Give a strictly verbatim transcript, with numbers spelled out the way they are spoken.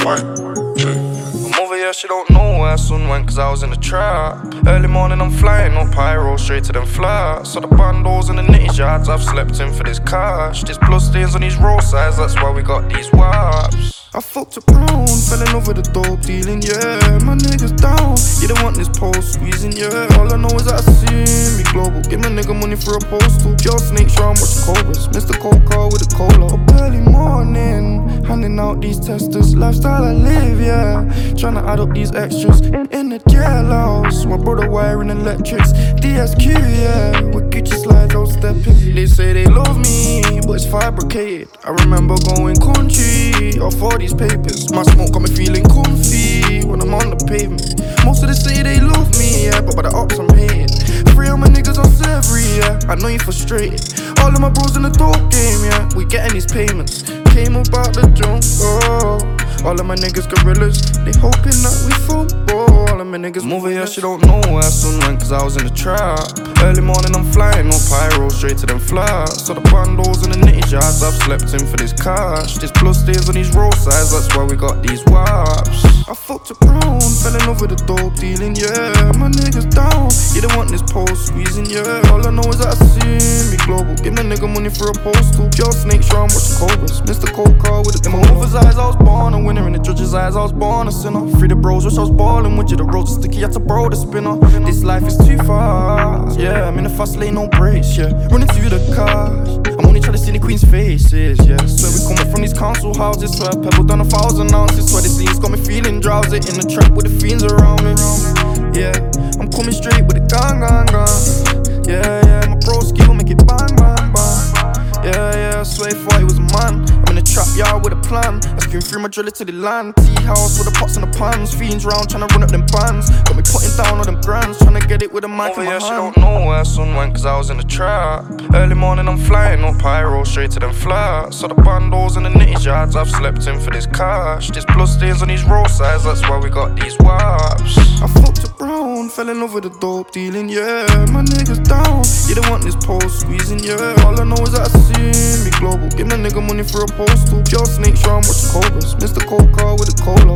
I'm over here, she don't know where I soon went cause I was in the trap. Early morning I'm flying on pyro straight to them flats. So the bandos and the nitty yards I've slept in for this cash. There's blood stains on these roadsides, that's why we got these wipes. I fucked around, fell in love with the dope dealing, yeah. My niggas down, you don't want this pole squeezing, yeah. All I know is that I see me global. Give my nigga money for a postal. Just make sure I'm watching Cobras. Mister Cold Car with a cola. Up early morning, handing out these testers. Lifestyle I live, yeah. Tryna add up these extras in, in the jailhouse. My brother wiring electrics. D S Q, yeah. With Gucci slides, I was stepping. They say they love me, but it's fabricated. I remember going country off all these papers. My smoke got me feeling comfy when I'm on the pavement. Most of them say they love me, yeah, but by the ops I'm hating. Three of my niggas on Severy, yeah. I know you frustrated. All of my bros in the dope game, yeah. We getting these payments. Came about the junk, oh. All of my niggas gorillas, they hoping that we fumble. All of my niggas move here, she don't know where I soon went cause I was in the trap. Early morning I'm flying on pyro straight to them flats. So the bandos and the nitty yards I've slept in for this cash. There's blood stains on these roadsides, that's why we got these wipes. I fucked around, fell in love with the dope dealing, yeah. My niggas down, you don't want this pole squeezing, yeah. All I know is that I see me global. Give my nigga money for a postal. Just make sure I'm watching Cobras. Mister Cold Car with a cola. In my mother's eyes I was born a winner, in the judge's eyes I was born a sinner. Free the bros, wish I was ballin' with you. The road's sticky, had to borrow the spinner. This life is too fast, yeah. I'm in the fast lane, no brakes, yeah. Running through the cars, I'm only trying to see the queen's faces, yeah. Swear we coming from these council houses, swear pebble done a thousand ounces. Swear this lean's got me feeling drowsy in the trap with the fiends around me, yeah. I'm coming straight with the gang, gang, gang, yeah, yeah. My broski will make it bang, bang, bang, yeah, yeah. I swear if I was a man, I'm in the trap yard with a plan. I scream through my driller to the land. Tea house with the pots and the pans. Fiends round trying to run up them bands. Got me putting down all them grands, trying to get it with a mic in my hand. She don't know where son went cause I was in the trap. Early morning I'm flying on pyro straight to them flats. So the bandos and the nitty yards I've slept in for this cash. There's blood stains on these roadsides, that's why we got these wipes. I fucked around, fell in love with the dope dealing, yeah. My niggas down, you don't want this pole squeezing, yeah. All I know is that I see me global. Give my nigga money for a postal. Just make sure I'm watching Cobras. Mister Cold Car with a cola.